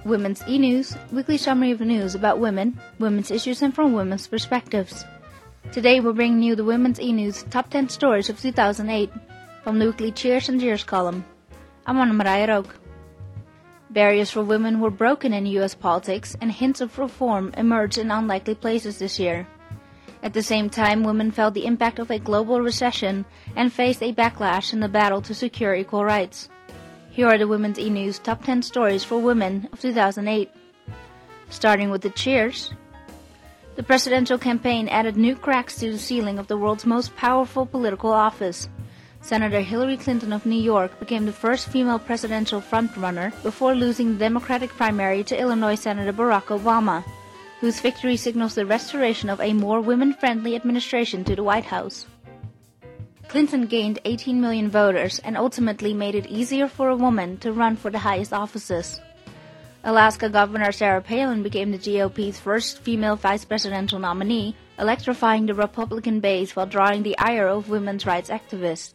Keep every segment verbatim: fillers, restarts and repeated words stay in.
Women's E-News, weekly summary of news about women, women's issues and from women's perspectives. Today we're bringing you the Women's E-News Top ten Stories of two thousand eight from the weekly Cheers and Jeers column. I'm Anna Maria Rook. Barriers for women were broken in U S politics and hints of reform emerged in unlikely places this year. At the same time, women felt the impact of a global recession and faced a backlash in the battle to secure equal rights. Here are the Women's E-News Top ten Stories for Women of two thousand eight. Starting with the cheers. The presidential campaign added new cracks to the ceiling of the world's most powerful political office. Senator Hillary Clinton of New York became the first female presidential frontrunner before losing the Democratic primary to Illinois Senator Barack Obama, whose victory signals the restoration of a more women-friendly administration to the White House. Clinton gained eighteen million voters and ultimately made it easier for a woman to run for the highest offices. Alaska Governor Sarah Palin became the G O P's first female vice presidential nominee, electrifying the Republican base while drawing the ire of women's rights activists.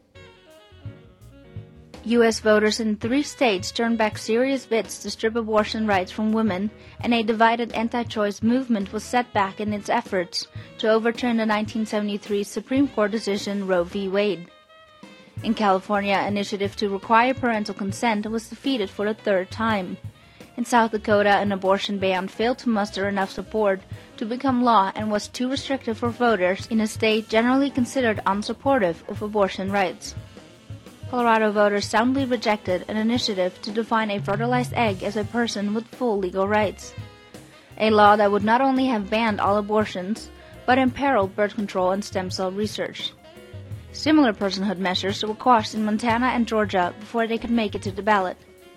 U S voters in three states turned back serious bids to strip abortion rights from women, and a divided anti-choice movement was set back in its efforts to overturn the nineteen seventy-three Supreme Court decision Roe v. Wade. In California, an initiative to require parental consent was defeated for the third time. In South Dakota, an abortion ban failed to muster enough support to become law and was too restrictive for voters in a state generally considered unsupportive of abortion rights. Colorado voters soundly rejected an initiative to define a fertilized egg as a person with full legal rights, a law that would not only have banned all abortions, but imperiled birth control and stem cell research. Similar personhood measures were quashed in Montana and Georgia before they could make it to the ballot.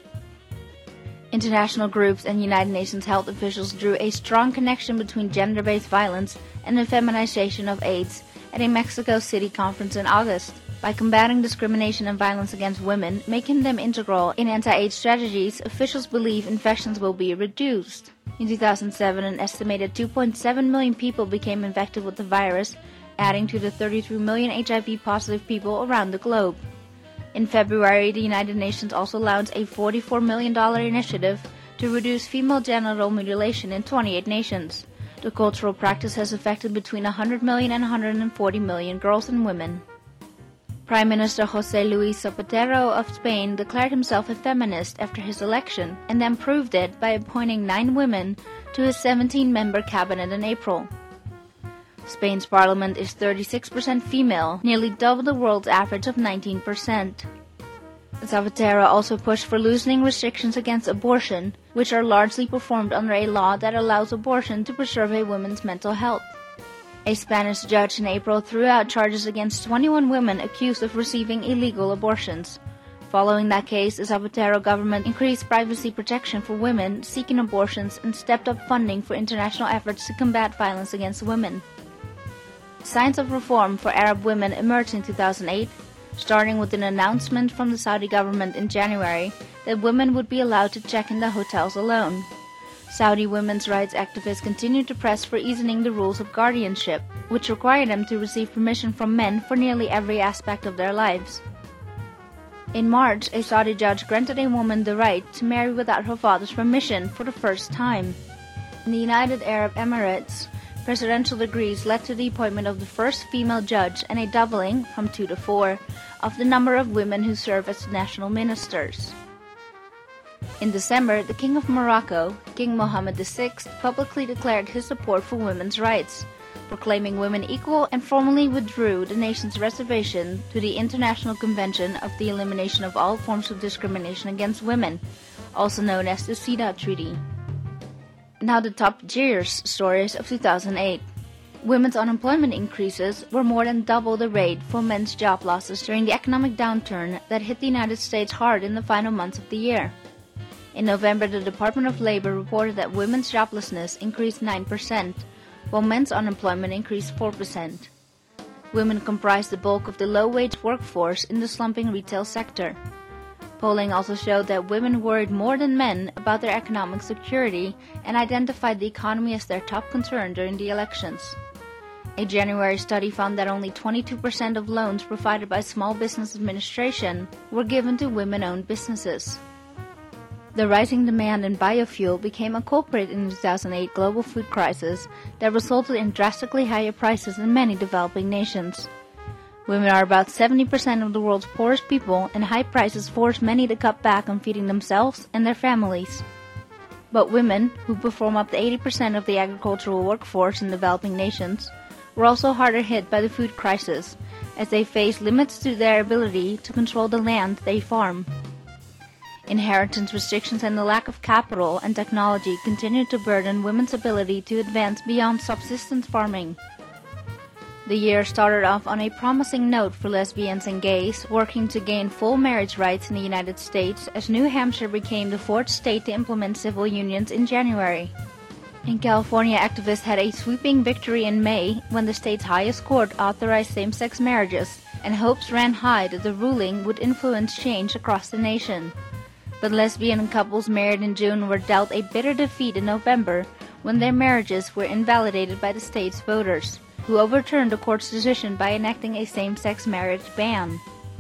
International groups and United Nations health officials drew a strong connection between gender-based violence and the feminization of AIDS at a Mexico City conference in August. By combating discrimination and violence against women, making them integral in anti-AIDS strategies, officials believe infections will be reduced. In two thousand seven, an estimated two point seven million people became infected with the virus, adding to the thirty-three million H I V-positive people around the globe. In February, the United Nations also launched a forty-four million dollars initiative to reduce female genital mutilation in twenty-eight nations. The cultural practice has affected between one hundred million and one hundred forty million girls and women. Prime Minister José Luis Zapatero of Spain declared himself a feminist after his election and then proved it by appointing nine women to his seventeen-member cabinet in April. Spain's parliament is thirty-six percent female, nearly double the world's average of nineteen percent. Zapatero also pushed for loosening restrictions against abortion, which are largely performed under a law that allows abortion to preserve a woman's mental health. A Spanish judge in April threw out charges against twenty-one women accused of receiving illegal abortions. Following that case, the Zapatero government increased privacy protection for women seeking abortions and stepped up funding for international efforts to combat violence against women. Signs of reform for Arab women emerged in two thousand eight, starting with an announcement from the Saudi government in January that women would be allowed to check in the hotels alone. Saudi women's rights activists continue to press for easing the rules of guardianship, which require them to receive permission from men for nearly every aspect of their lives. In March, a Saudi judge granted a woman the right to marry without her father's permission for the first time. In the United Arab Emirates, presidential decrees led to the appointment of the first female judge and a doubling, from two to four, of the number of women who serve as national ministers. In December, the King of Morocco, King Mohammed the sixth, publicly declared his support for women's rights, proclaiming women equal and formally withdrew the nation's reservation to the International Convention of the Elimination of All Forms of Discrimination Against Women, also known as the CEDAW Treaty. Now the top cheers stories of two thousand eight. Women's unemployment increases were more than double the rate for men's job losses during the economic downturn that hit the United States hard in the final months of the year. In November, the Department of Labor reported that women's joblessness increased nine percent, while men's unemployment increased four percent. Women comprised the bulk of the low-wage workforce in the slumping retail sector. Polling also showed that women worried more than men about their economic security and identified the economy as their top concern during the elections. A January study found that only twenty-two percent of loans provided by Small Business Administration were given to women-owned businesses. The rising demand in biofuel became a culprit in the two thousand eight global food crisis that resulted in drastically higher prices in many developing nations. Women are about seventy percent of the world's poorest people, and high prices force many to cut back on feeding themselves and their families. But women, who perform up to eighty percent of the agricultural workforce in developing nations, were also harder hit by the food crisis, as they face limits to their ability to control the land they farm. Inheritance restrictions and the lack of capital and technology continue to burden women's ability to advance beyond subsistence farming. The year started off on a promising note for lesbians and gays working to gain full marriage rights in the United States, as New Hampshire became the fourth state to implement civil unions in January. In California, activists had a sweeping victory in May when the state's highest court authorized same-sex marriages, and hopes ran high that the ruling would influence change across the nation. But lesbian couples married in June were dealt a bitter defeat in November when their marriages were invalidated by the state's voters, who overturned the court's decision by enacting a same-sex marriage ban.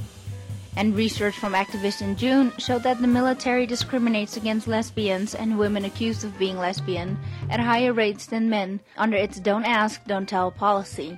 And research from activists in June showed that the military discriminates against lesbians and women accused of being lesbian at higher rates than men under its Don't Ask, Don't Tell policy.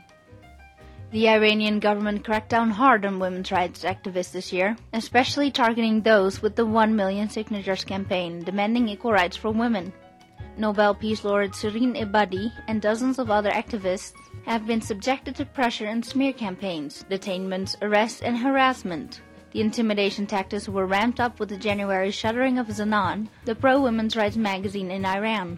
The Iranian government cracked down hard on women's rights activists this year, especially targeting those with the one million signatures campaign demanding equal rights for women. Nobel Peace Laureate Shirin Ebadi and dozens of other activists have been subjected to pressure and smear campaigns, detainments, arrests, and harassment. The intimidation tactics were ramped up with the January shuttering of Zanan, the pro-women's rights magazine in Iran.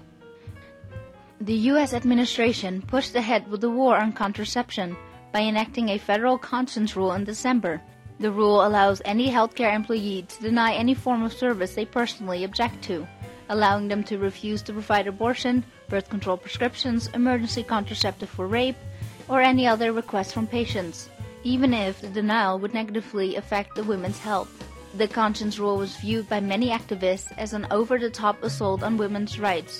The U S administration pushed ahead with the war on contraception by enacting a federal conscience rule in December. The rule allows any healthcare employee to deny any form of service they personally object to, allowing them to refuse to provide abortion, birth control prescriptions, emergency contraceptive for rape, or any other request from patients, even if the denial would negatively affect the women's health. The conscience rule was viewed by many activists as an over-the-top assault on women's rights.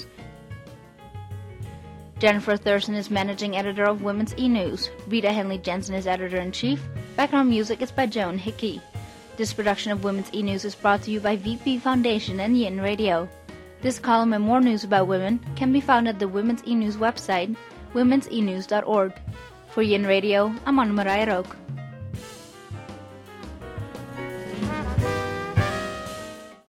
Jennifer Thurston is managing editor of Women's E-News. Rita Henley Jensen is editor-in-chief. Background music is by Joan Hickey. This production of Women's E-News is brought to you by V P Foundation and Yin Radio. This column and more news about women can be found at the Women's E-News website, womens e news dot org. For Yin Radio, I'm Anna Maria Roque.